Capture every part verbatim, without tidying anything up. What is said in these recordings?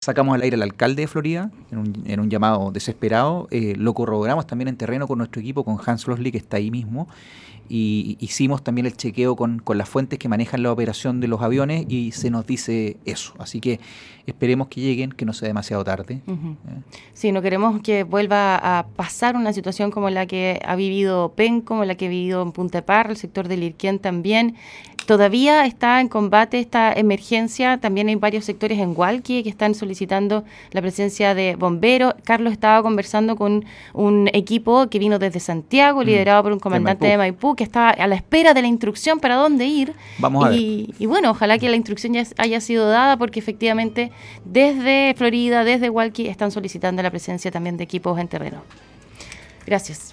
sacamos al aire al alcalde de Florida en un, en un llamado desesperado. Eh, lo corroboramos también en terreno con nuestro equipo, con Hans Losley, que está ahí mismo. Y hicimos también el chequeo con, con las fuentes que manejan la operación de los aviones y se nos dice eso. Así que esperemos que lleguen, que no sea demasiado tarde. Uh-huh. ¿Eh? Sí, no queremos que vuelva a pasar una situación como la que ha vivido Penco, como la que ha vivido en Punta Parra, el sector del Irquén también. Todavía está en combate esta emergencia. También hay varios sectores en Hualqui que están solicitando la presencia de bomberos. Carlos estaba conversando con un equipo que vino desde Santiago, mm. liderado por un comandante de Maipú. de Maipú, que está a la espera de la instrucción para dónde ir. Vamos a y, ver. Y bueno, ojalá que la instrucción ya haya sido dada, porque efectivamente desde Florida, desde Hualqui, están solicitando la presencia también de equipos en terreno. Gracias.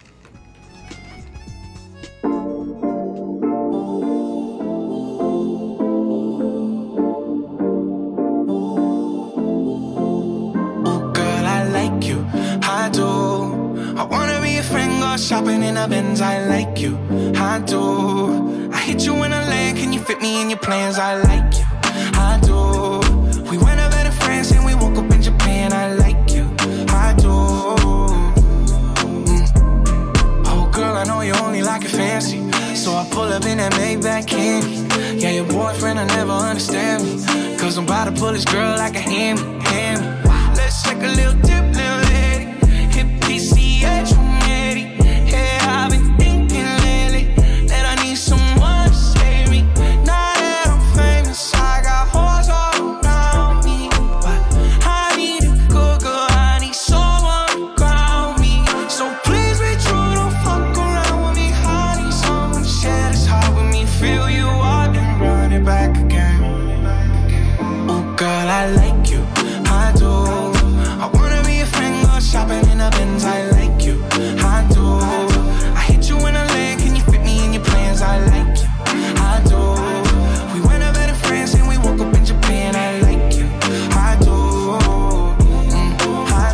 I do. I wanna be a friend, go shopping in a Benz. I like you. I do. I hit you in a land, can you fit me in your plans? I like you. I do. We went over to France and we woke up in Japan. I like you. I do. Mm. Oh girl, I know you only like it fancy, so I pull up in that Maybach candy. Yeah, your boyfriend will never understand me, cause I'm about to pull this girl like a hammy, hammy. Let's take a little dip, little lady. Hit P C H, I'm ready. Yeah, I've been thinking lately that I need someone to save me. Now that I'm famous, I got hoes all around me, but I need a good girl, I need someone to ground me. So please be true, don't fuck around with me. I need someone to share this heart with me. Feel you up and run it back again. Oh girl, I like you, I do. I wanna be a friend, go shopping in a Benz. I like you, I do. I hit you in a land, can you fit me in your plans? I like you, I do. We went over to France and we woke up in Japan. I like you, I do. Mm, I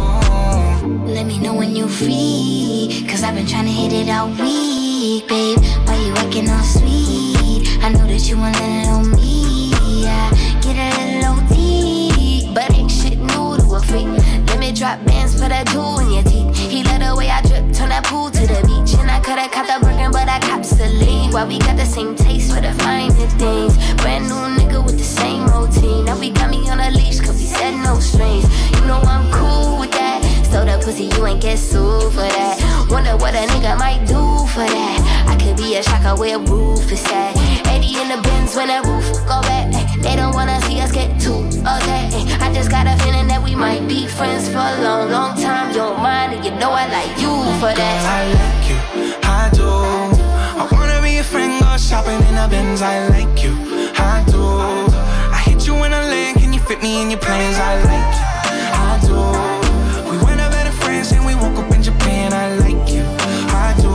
do. Let me know when you're free, cause I've been trying to hit it all week, babe. Why you acting all sweet? I know that you want it on me. Yeah, get a little deep, but ain't shit new to a freak. Let me drop bands for that jewel in your teeth. He let the way I drip, turn that pool to the beach. And I coulda caught the Birkin, but I cops the lead. Why we got the same taste for the finer things. Brand new nigga with the same routine. Now we got me on a leash, cause he said no strings. You know I'm cool with that. Stole the pussy, you ain't get sued for that. Wonder what a nigga might do for that. I could be a shocker where roof is at. eighty in the Benz when that roof go back. They don't wanna see us get too upset. I just got a feeling that we might be friends for a long, long time. You don't mind, and you know I like you for that. Girl, I like you, I do. I wanna be a friend, go shopping in a Benz. I like you, I do. I hit you in a land, can you fit me in your plans? I like you, I do. We went over to France and we woke up in Japan. I like you, I do.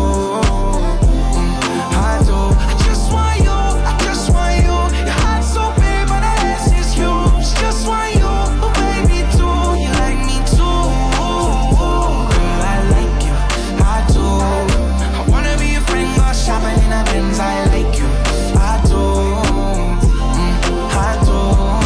Mm, I do. I just want you, I just want you. Your heart's so big, but the ass is huge. Just want you, oh baby, do you like me too? Girl, I like you, I do. I wanna be a friend, go shopping in a Benz. I like you, I do. Mm, I do.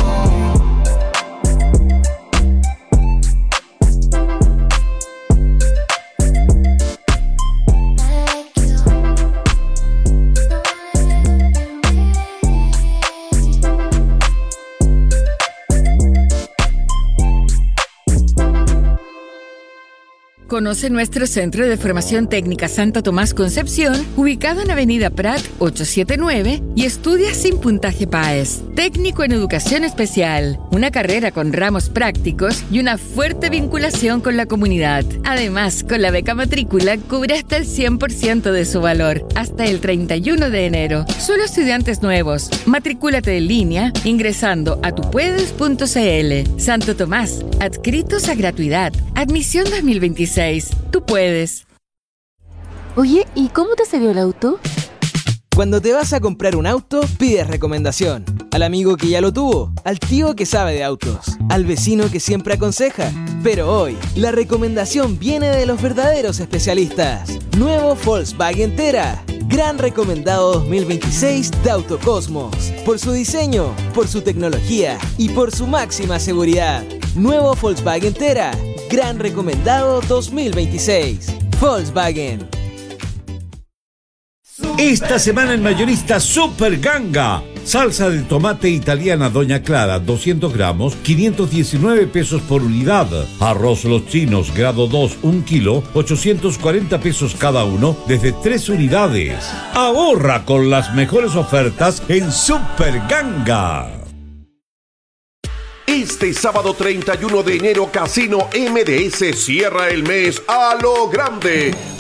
Conoce nuestro Centro de Formación Técnica Santo Tomás Concepción, ubicado en Avenida Prat ochocientos setenta y nueve, y estudia sin puntaje P A E S. Técnico en Educación Especial, una carrera con ramos prácticos y una fuerte vinculación con la comunidad. Además, con la beca matrícula cubre hasta el cien por ciento de su valor, hasta el treinta y uno de enero. Solo estudiantes nuevos. Matricúlate en línea ingresando a tupuedes punto c l. Santo Tomás, adscritos a gratuidad. Admisión dos mil veintiséis. Tú puedes. Oye, ¿y cómo te salió el auto? Cuando te vas a comprar un auto, pides recomendación. Al amigo que ya lo tuvo, al tío que sabe de autos, al vecino que siempre aconseja. Pero hoy, la recomendación viene de los verdaderos especialistas. Nuevo Volkswagen Tera. Gran recomendado dos mil veintiséis de Autocosmos. Por su diseño, por su tecnología y por su máxima seguridad. Nuevo Volkswagen Tera, gran recomendado dos mil veintiséis. Volkswagen. Esta semana en Mayorista Super Ganga. Salsa de tomate italiana Doña Clara, doscientos gramos, quinientos diecinueve pesos por unidad. Arroz Los Chinos, grado dos, un kilo, ochocientos cuarenta pesos cada uno, desde tres unidades. Ahorra con las mejores ofertas en Super Ganga. Este sábado treinta y uno de enero, Casino M D S cierra el mes a lo grande